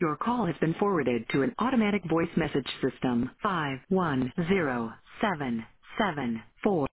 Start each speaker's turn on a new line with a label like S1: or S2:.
S1: Your call has been forwarded to an automatic voice message system. 510774